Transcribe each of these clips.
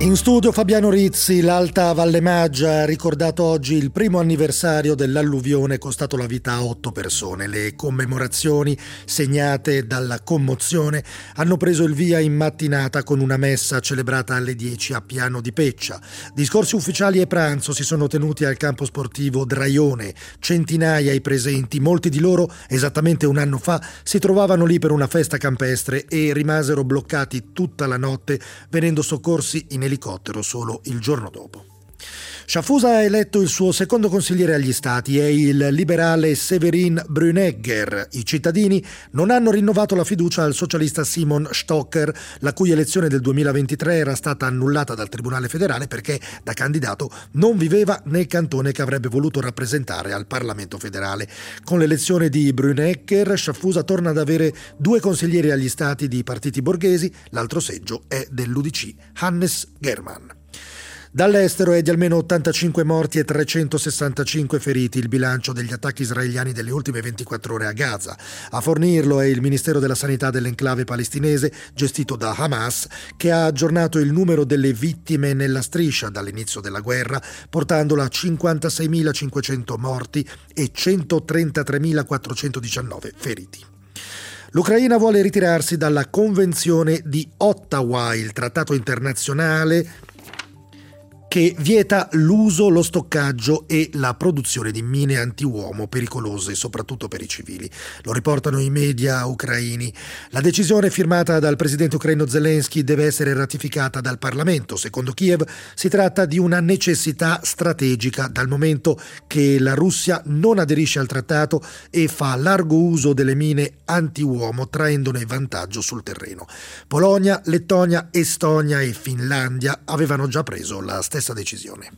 In studio Fabiano Rizzi. L'Alta Valle Maggia ha ricordato oggi il primo anniversario dell'alluvione costato la vita a 8 persone. Le commemorazioni, segnate dalla commozione, hanno preso il via in mattinata con una messa celebrata alle 10 a Piano di Peccia. Discorsi ufficiali e pranzo si sono tenuti al campo sportivo Draione. Centinaia i presenti, molti di loro, esattamente un anno fa, si trovavano lì per una festa campestre e rimasero bloccati tutta la notte, venendo soccorsi in elicottero solo il giorno dopo. Schaffhauser ha eletto il suo secondo consigliere agli stati, è il liberale Severin Brunegger. I cittadini non hanno rinnovato la fiducia al socialista Simon Stocker, la cui elezione del 2023 era stata annullata dal Tribunale federale perché da candidato non viveva nel cantone che avrebbe voluto rappresentare al Parlamento federale. Con l'elezione di Brunegger, Schaffhauser torna ad avere 2 consiglieri agli stati di partiti borghesi, l'altro seggio è dell'UDC, Hannes Germann. Dall'estero è di almeno 85 morti e 365 feriti il bilancio degli attacchi israeliani delle ultime 24 ore a Gaza. A fornirlo è il Ministero della Sanità dell'enclave palestinese, gestito da Hamas, che ha aggiornato il numero delle vittime nella striscia dall'inizio della guerra, portandolo a 56.500 morti e 133.419 feriti. L'Ucraina vuole ritirarsi dalla Convenzione di Ottawa, il trattato internazionale che vieta l'uso, lo stoccaggio e la produzione di mine antiuomo pericolose soprattutto per i civili. Lo riportano i media ucraini. La decisione firmata dal presidente ucraino Zelensky deve essere ratificata dal Parlamento. Secondo Kiev si tratta di una necessità strategica dal momento che la Russia non aderisce al trattato e fa largo uso delle mine antiuomo traendone vantaggio sul terreno. Polonia, Lettonia, Estonia e Finlandia avevano già preso la stessa decisione.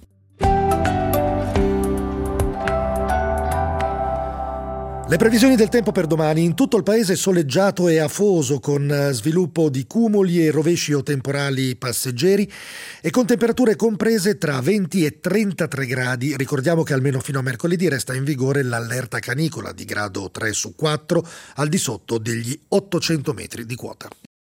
Le previsioni del tempo per domani: in tutto il paese soleggiato e afoso, con sviluppo di cumuli e rovesci o temporali passeggeri e con temperature comprese tra 20 e 33 gradi. Ricordiamo che almeno fino a mercoledì resta in vigore l'allerta canicola di grado 3 su 4 al di sotto degli 800 metri di quota.